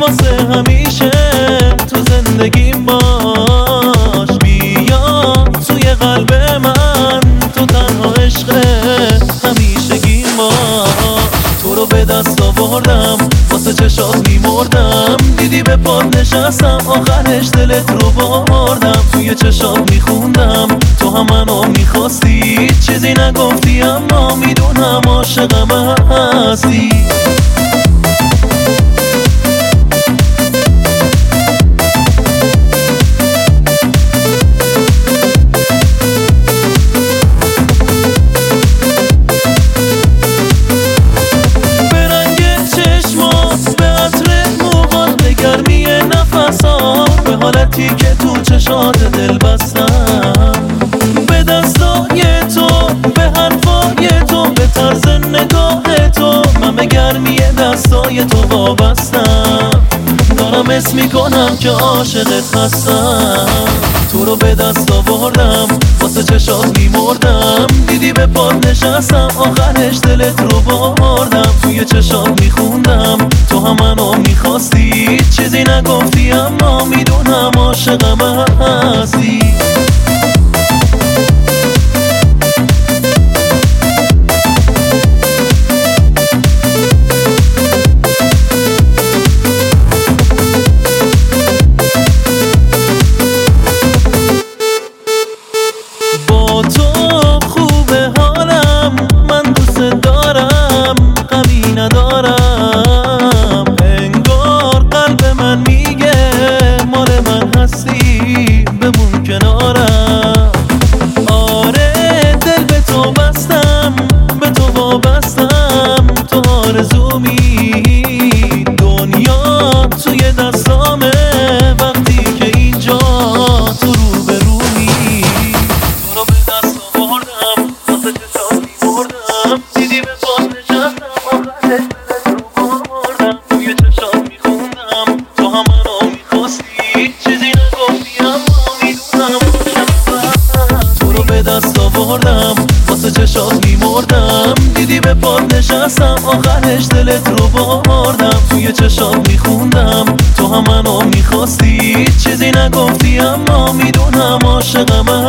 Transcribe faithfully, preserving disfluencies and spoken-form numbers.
واسه همیشه تو زندگیم باش. بیا توی قلب من، تو تنها عشق همیشگیم باش. تو رو به دست آوردم، واسه چشات میمردم. دیدی به پات نشستم، آخرش دلت رو بردم. توی چشات میخوندم تو هم منو میخواستی. چیزی نگفتی اما میدونم عاشقم هستی. به حالتی که تو چشات دل بستم، به دستای تو، به حرفای تو، به طرز نگاه تو، من به گرمی دستای تو وابستم. دارم اسم میکنم که عاشقت هستم. تو رو به دست آوردم، واسه چشات میمردم. دیدی به پات نشستم، آخرش دلت رو بردم. توی چشات میخوندم تو هم منو میخواستی. چیزی نگفتی اما میدونم عاشقم هستی. با تو خوبه حالم، من دوست دارم، غمی ندارم. انگار قلب من میگه مال من هستی، بمون کنارم. آره دل به تو بستم، به تو وابستم. تو آرزومی، دنیا توی دستامه وقتی که اینجا تو رو به رومی. تو رو به دست آوردم، واسه چشات میمردم. دیدی به پات نشستم، آخرش دلت رو بردم. توی چشات میخوندم تو هم منو میخواستی. چیزی نگفتی اما میدونم عاشقم. تو رو به دست آوردم، واسه چشات میمردم. دیدی به پات نشستم، آخرش دلت رو بردم. توی چشات میخوندم تو هم منو میخواستی. چیزی نگفتی اما میدونم عاشقم.